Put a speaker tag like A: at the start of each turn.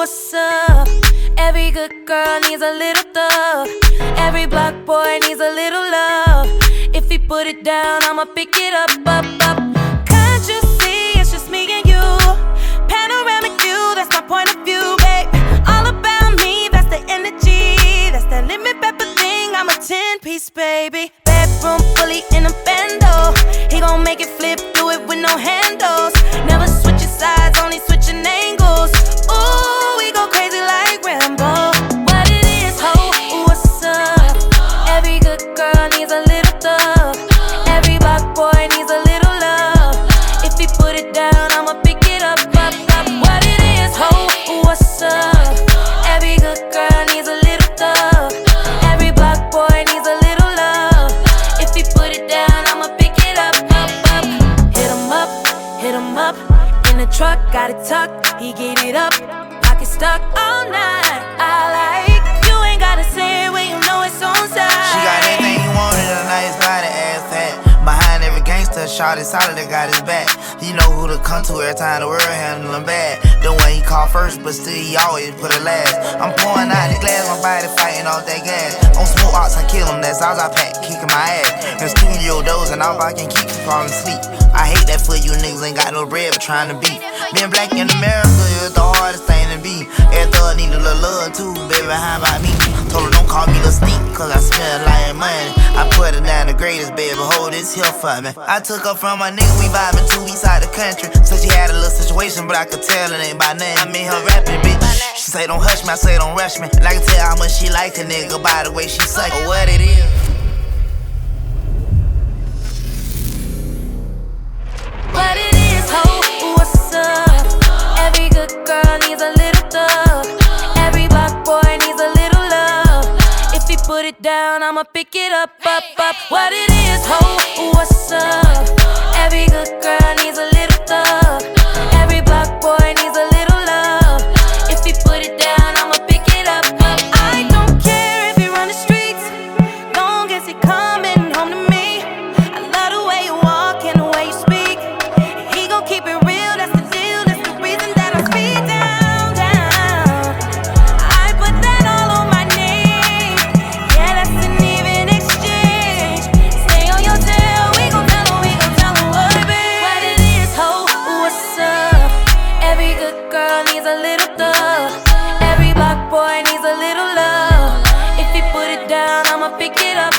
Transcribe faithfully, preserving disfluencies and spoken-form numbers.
A: what's up? Every good girl needs a little thug. Every block boy needs a little love. If he put it down, I'ma pick it up, up, up. Can't you see it's just me and you? Panoramic view, that's my point of view, babe. All about me, that's the energy. That's that lemon pepper thing, I'm a ten-piece, baby. Bedroom fully in a bando. He gon' make it flip, do it with no handles. Never switching sides, only switching angles. Ooh, we go crazy like Rambo. What it is, ho, what's up? Every good girl needs a little thug. Every block boy needs a little love. If he put it down, I'ma pick it up, up, up. What it is, ho, what's up? Every good girl needs a little thug. Every block boy needs a little love. If he put it down, I'ma pick it up, up, up. Hit him up, hit him up. In the truck, got it tucked, he get it up. Pocket stuck all night, I like. You ain't gotta say it when you know it's on side.
B: She got everything you wanted, a nice body, ass fat. Behind every gangster, shot is solid, that got his back. You know who to come to every time the world handle him bad. The one he called first, but still he always put it last. I'm pouring out the glass, my body fighting off that gas. On smoke ox, I kill him, that's all I pack, kicking my ass. In studio dozing off, I can keep from falling asleep. I hate that for you niggas ain't got no bread but trying to beat. Being black in America is the hardest thing to be. Every thug need a little love too, baby, how about me? Told her don't call me Lil Sneak, cause I smell like money. I put her down the greatest, baby, hold this here for me. I took her from my nigga, we vibing two east side the country. So she had a little situation, but I could tell it ain't by name. I made her rapping, bitch. She say don't hush me, I say don't rush me. And I can tell how much she like a nigga by the way she suck or what it is.
A: What it is, ho, what's up? Every good girl needs a little thug. Every block boy needs a little love. If he put it down, I'ma pick it up, up, up. What it is, ho, what's up? Every good girl needs a little thug. Every block boy needs a little love. If he put it down, I'ma pick it up, up. I don't care if he run the streets, long as he coming home to me. I love the way you walk and the way you speak. He gon' keep it real, that's the deal. That's the reason that I speed down, down. I put that all on my name. Yeah, that's an even exchange. Stay on your tail, we gon' tell him, we gon' tell him what it be. What it is, ho, what's up? Every good girl needs a little thug. Every block boy needs a little love. If he put it down, I'ma pick it up.